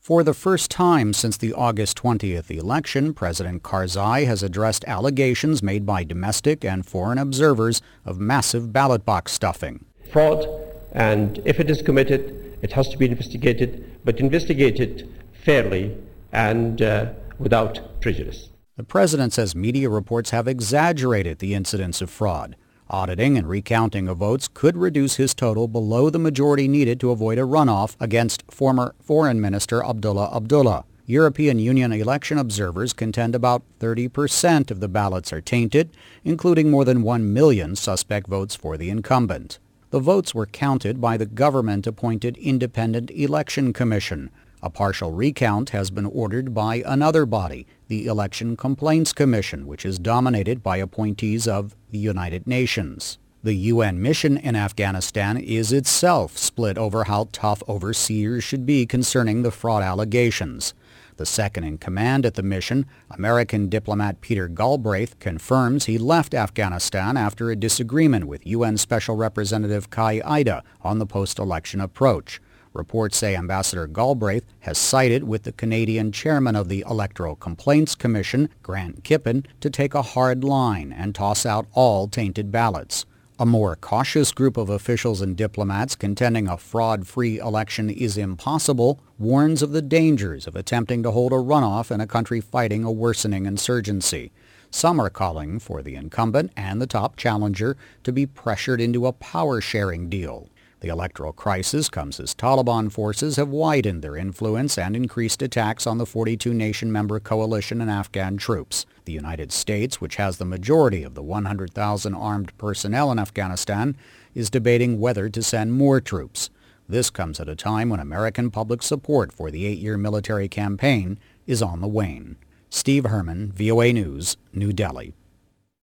For the first time since the August 20th election, President Karzai has addressed allegations made by domestic and foreign observers of massive ballot box stuffing. Fraud, and if it is committed, it has to be investigated, but investigated fairly and without prejudice. The president says media reports have exaggerated the incidence of fraud. Auditing and recounting of votes could reduce his total below the majority needed to avoid a runoff against former Foreign Minister Abdullah Abdullah. European Union election observers contend about 30% of the ballots are tainted, including more than 1 million suspect votes for the incumbent. The votes were counted by the government-appointed Independent Election Commission. A partial recount has been ordered by another body, the Election Complaints Commission, which is dominated by appointees of the United Nations. The UN mission in Afghanistan is itself split over how tough overseers should be concerning the fraud allegations. The second-in-command at the mission, American diplomat Peter Galbraith, confirms he left Afghanistan after a disagreement with UN Special Representative Kai Ida on the post-election approach. Reports say Ambassador Galbraith has sided with the Canadian chairman of the Electoral Complaints Commission, Grant Kippen, to take a hard line and toss out all tainted ballots. A more cautious group of officials and diplomats contending a fraud-free election is impossible warns of the dangers of attempting to hold a runoff in a country fighting a worsening insurgency. Some are calling for the incumbent and the top challenger to be pressured into a power-sharing deal. The electoral crisis comes as Taliban forces have widened their influence and increased attacks on the 42-nation-member coalition and Afghan troops. The United States, which has the majority of the 100,000 armed personnel in Afghanistan, is debating whether to send more troops. This comes at a time when American public support for the 8-year military campaign is on the wane. Steve Herman, VOA News, New Delhi.